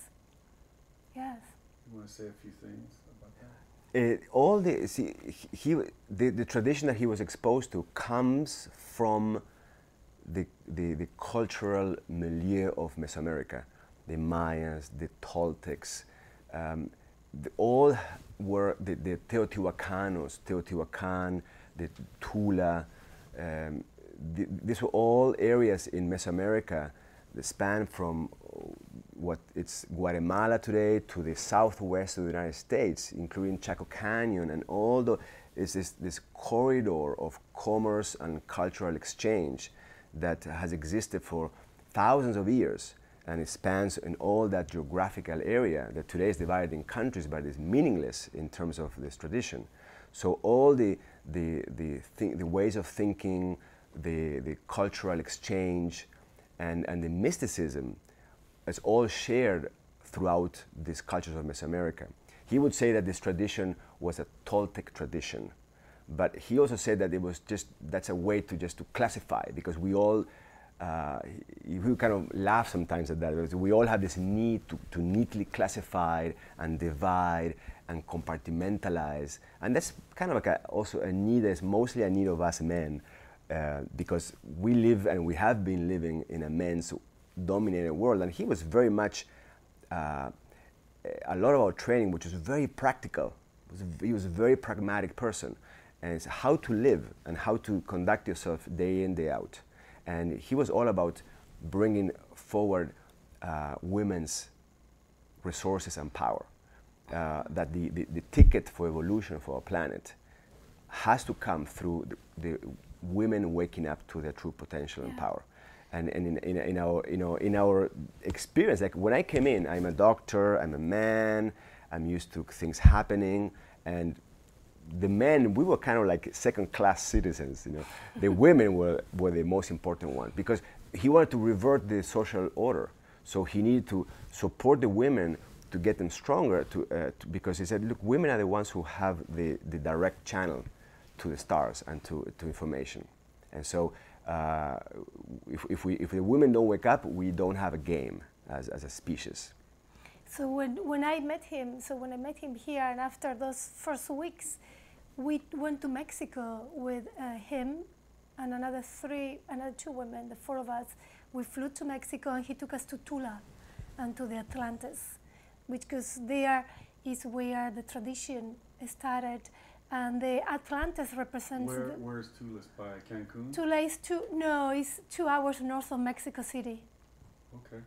[SPEAKER 2] Yes.
[SPEAKER 3] You want to say a few things about that?
[SPEAKER 1] Uh, all the see, he the, the tradition that he was exposed to comes from the the, the cultural milieu of Mesoamerica, the Mayas, the Toltecs. Um, the, all were the, the Teotihuacanos, Teotihuacan, the Tula. Um, the, these were all areas in Mesoamerica that span from what it's Guatemala today to the southwest of the United States, including Chaco Canyon, and all the is this, this corridor of commerce and cultural exchange that has existed for thousands of years. And it spans in all that geographical area that today is divided in countries, but is meaningless in terms of this tradition. So all the the the, th the ways of thinking, the the cultural exchange, and and the mysticism, is all shared throughout these cultures of Mesoamerica. He would say that this tradition was a Toltec tradition, but he also said that it was just that's a way to just to classify, because we all. Uh, we kind of laugh sometimes at that, because we all have this need to, to neatly classify and divide and compartmentalize, and that's kind of like a, also a need that's mostly a need of us men, uh, because we live and we have been living in a men's dominated world. And he was very much uh, a lot of our training, which was very practical. Was, he was a very pragmatic person, and it's how to live and how to conduct yourself day in, day out. And he was all about bringing forward uh, women's resources and power. Uh, that the, the, the ticket for evolution for our planet has to come through the, the women waking up to their true potential yeah. and power. And, and in, in, in, our, you know, in our experience, like when I came in, I'm a doctor, I'm a man, I'm used to things happening, and the men, we were kind of like second-class citizens, you know. The women were, were the most important one, because he wanted to revert the social order. So he needed to support the women to get them stronger, to, uh, to, because he said, look, women are the ones who have the, the direct channel to the stars and to, to information. And so uh, if, if, we, if the women don't wake up, we don't have a game as, as a species.
[SPEAKER 2] So when, when I met him, so when I met him here, and after those first weeks, we went to Mexico with uh, him and another three, another two women, the four of us. We flew to Mexico, and he took us to Tula and to the Atlantis, because there is where the tradition started, and the Atlantis represents.
[SPEAKER 3] Where,
[SPEAKER 2] the
[SPEAKER 3] where's Tula? By Cancun?
[SPEAKER 2] Tula is two. No, it's two hours north of Mexico City.
[SPEAKER 3] Okay.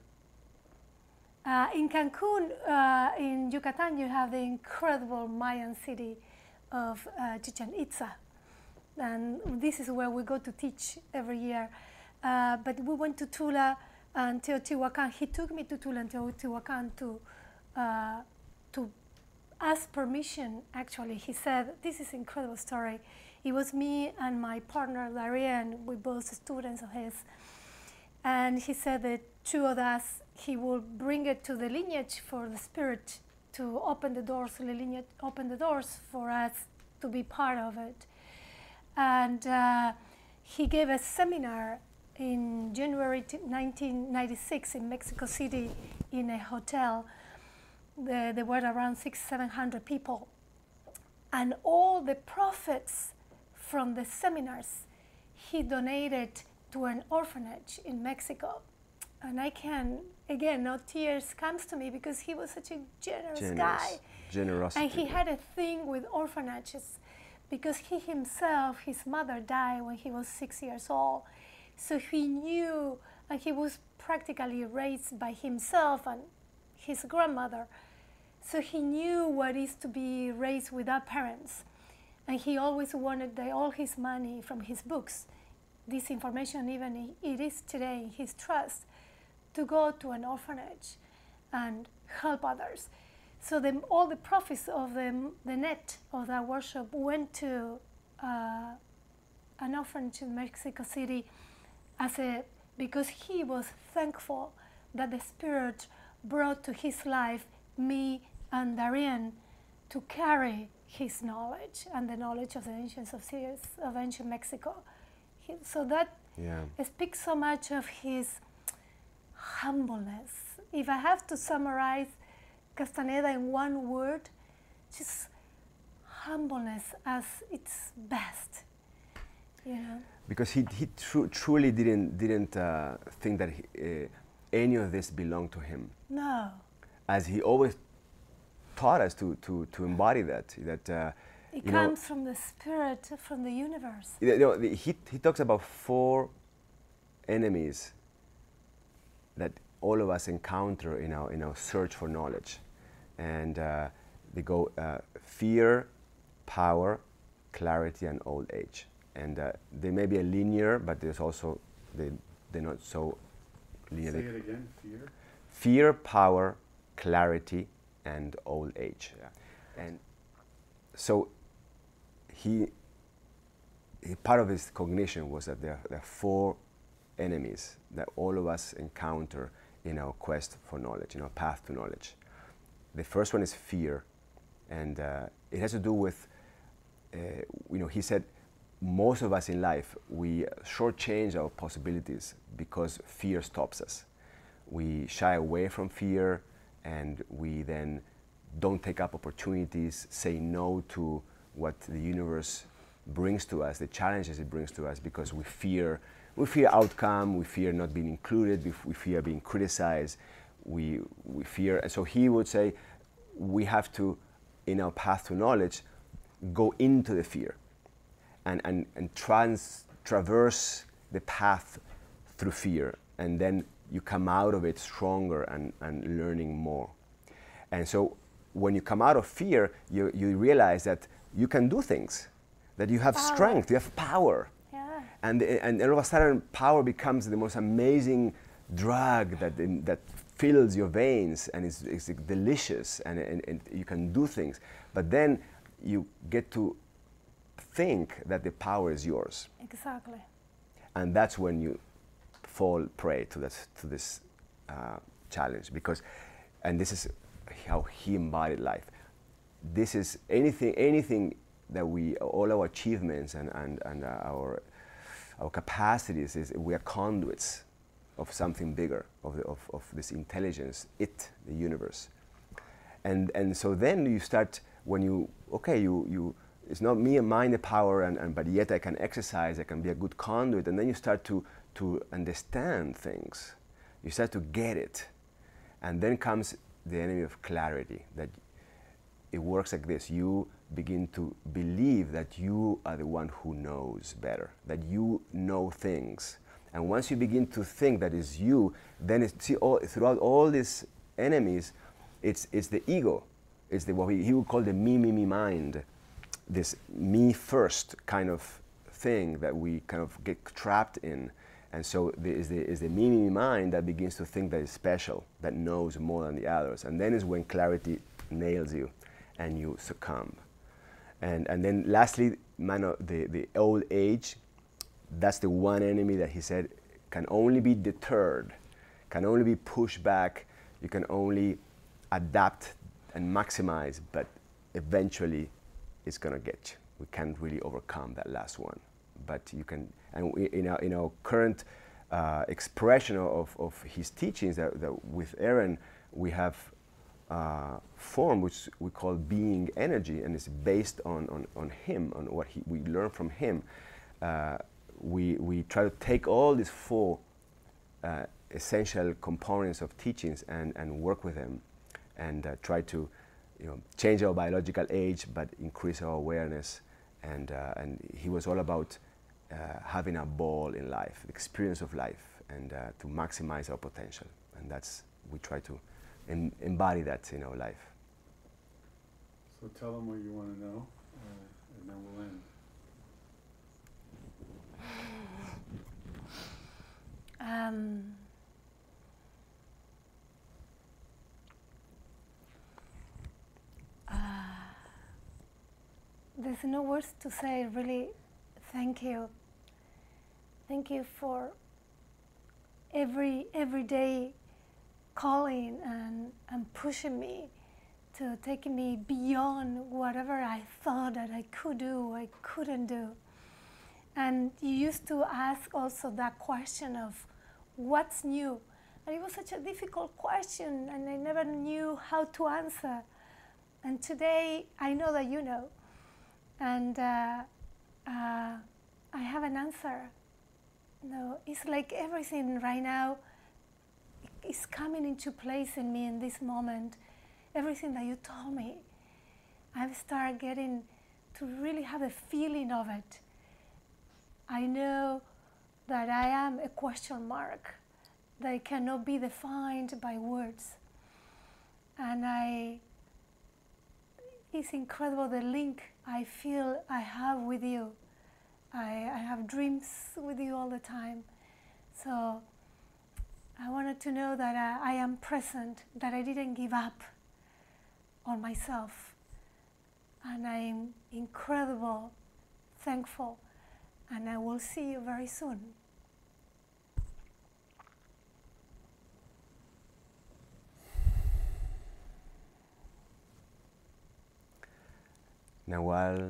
[SPEAKER 2] Uh, in Cancun, uh, in Yucatan, you have the incredible Mayan city of uh, Chichen Itza. And this is where we go to teach every year. Uh, but we went to Tula and Teotihuacan. He took me to Tula and Teotihuacan to, uh, to ask permission, actually. He said, this is an incredible story. It was me and my partner, Darien, we both students of his. And he said that two of us, he will bring it to the lineage for the spirit to open the doors, the lineage, open the doors for us to be part of it. And uh, he gave a seminar in January nineteen ninety-six in Mexico City in a hotel. The, there were around six, seven hundred people. And all the profits from the seminars, he donated to an orphanage in Mexico. And I can, again, no tears comes to me because he was such a generous,
[SPEAKER 1] Generous.
[SPEAKER 2] guy.
[SPEAKER 1] Generosity.
[SPEAKER 2] And he had a thing with orphanages because he himself, his mother died when he was six years old. So he knew, and he was practically raised by himself and his grandmother. So he knew what it is to be raised without parents. And he always wanted the, all his money from his books, this information even it is today in his trust, to go to an orphanage and help others. So the, all the profits of the, the net of that workshop went to uh, an orphanage in Mexico City as a, because he was thankful that the Spirit brought to his life me and Darien to carry his knowledge and the knowledge of the ancients of Syria, of ancient Mexico. He, so that
[SPEAKER 1] Yeah.
[SPEAKER 2] speaks so much of his humbleness. If I have to summarize Castaneda in one word, just humbleness as its best, you know.
[SPEAKER 1] Because he, he tru truly didn't, didn't uh, think that he, uh, any of this belonged to him.
[SPEAKER 2] No.
[SPEAKER 1] As he always taught us to, to, to embody that. that uh,
[SPEAKER 2] It
[SPEAKER 1] you
[SPEAKER 2] comes
[SPEAKER 1] know,
[SPEAKER 2] from the Spirit, from the universe.
[SPEAKER 1] you know, the, he, he talks about four enemies that all of us encounter in our, in our search for knowledge. And uh, they go uh, fear, power, clarity, and old age. And uh, they may be a linear, but there's also, they, they're not so linear.
[SPEAKER 3] Say it again, fear?
[SPEAKER 1] Fear, power, clarity, and old age. Yeah. And so he, he, part of his cognition was that there, there are four enemies that all of us encounter in our quest for knowledge, in our path to knowledge. The first one is fear, and uh, it has to do with, uh, you know, he said, most of us in life, we shortchange our possibilities because fear stops us. We shy away from fear, and we then don't take up opportunities, say no to what the universe brings to us, the challenges it brings to us, because we fear, we fear outcome, we fear not being included, we fear being criticized, we, we fear, and so he would say, we have to, in our path to knowledge, go into the fear and, and, and trans, traverse the path through fear, and then you come out of it stronger and, and learning more. And so when you come out of fear, you, you realize that you can do things, that you have
[SPEAKER 2] Power.
[SPEAKER 1] strength, you have power.
[SPEAKER 2] Yeah.
[SPEAKER 1] And, and all of a sudden, power becomes the most amazing drug that, that fills your veins, and it's, it's delicious, and, and, and you can do things. But then you get to think that the power is yours.
[SPEAKER 2] Exactly.
[SPEAKER 1] And that's when you fall prey to this, to this uh, challenge. Because, and this is how he embodied life. This is anything, anything that we, all our achievements and, and, and uh, our, our capacities, is we are conduits of something bigger, of, the, of, of this intelligence, it, the universe. And, and so then you start, when you, okay, you, you, it's not me and mine the power, and, and, but yet I can exercise, I can be a good conduit, and then you start to, to understand things. You start to get it. And then comes the enemy of clarity, that it works like this. You begin to believe that you are the one who knows better, that you know things. And once you begin to think that it's you, then it's, see, all, throughout all these enemies, it's, it's the ego. It's the, what he, he would call the me, me, me mind, this me first kind of thing that we kind of get trapped in. And so there is the, is the me, me, me mind that begins to think that it's special, that knows more than the others. And then is when clarity nails you and you succumb. And, and then lastly, man, the, the old age, that's the one enemy that he said can only be deterred, can only be pushed back, you can only adapt and maximize, but eventually it's gonna get you. We can't really overcome that last one, but you can, and we, in, our, in our current uh, expression of, of his teachings that, that with Aaron, we have uh, form which we call being energy, and it's based on, on, on him, on what he, we learn from him. Uh, we, we try to take all these four uh, essential components of teachings and, and work with them and uh, try to you know, change our biological age but increase our awareness. And, uh, and he was all about uh, having a ball in life, the experience of life, and uh, to maximize our potential. And that's, we try to em embody that in our life.
[SPEAKER 3] So tell them what you want to know, uh, and then we'll end.
[SPEAKER 2] Um, uh, there's no words to say, really. Thank you. Thank you for every every day calling and, and pushing me to take me beyond whatever I thought that I could do, I couldn't do. And you used to ask also that question of what's new? And it was such a difficult question and I never knew how to answer. And today I know that you know. And uh, uh, I have an answer. No, it's like everything right now is coming into place in me in this moment. Everything that you told me, I've started getting to really have a feeling of it. I know that I am a question mark that cannot be defined by words. And I, it's incredible the link I feel I have with you. I, I have dreams with you all the time. So I wanted to know that I, I am present, that I didn't give up on myself. And I'm incredible, thankful. And I will see you very soon.
[SPEAKER 1] Nawal,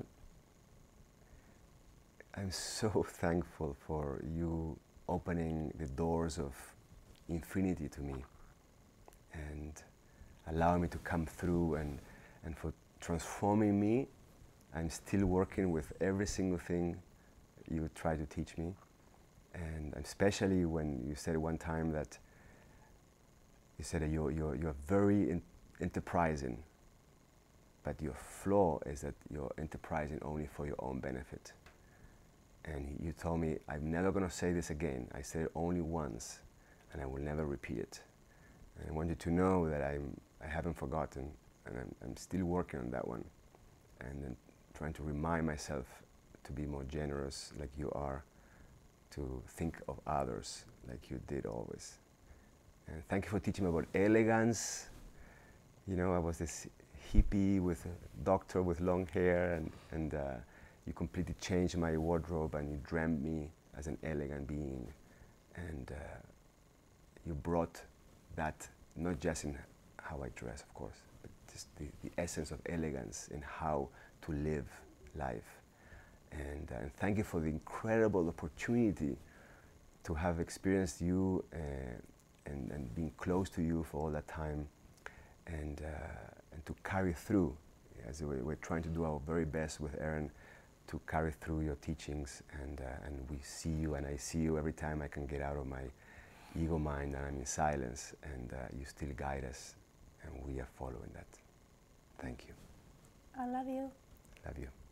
[SPEAKER 1] I'm so thankful for you opening the doors of infinity to me and allowing me to come through and, and for transforming me. I'm still working with every single thing you try to teach me, and especially when you said one time that you said that you're, you're, you're very in enterprising, but your flaw is that you're enterprising only for your own benefit. And you told me, I'm never going to say this again. I said it only once, and I will never repeat it. And I want you to know that I'm, I haven't forgotten, and I'm, I'm still working on that one, and then trying to remind myself to be more generous like you are, to think of others like you did always. And thank you for teaching me about elegance. You know, I was this hippie with a doctor with long hair, and, and uh, you completely changed my wardrobe and you dreamt me as an elegant being. And uh, you brought that, not just in how I dress, of course, but just the, the essence of elegance in how to live life. And, uh, and thank you for the incredible opportunity to have experienced you uh, and, and being close to you for all that time, and, uh, and to carry through, as we, we're trying to do our very best with Aaron, to carry through your teachings, and, uh, and we see you, and I see you every time I can get out of my ego mind and I'm in silence, and uh, you still guide us, and we are following that. Thank you.
[SPEAKER 2] I love you.
[SPEAKER 1] Love you.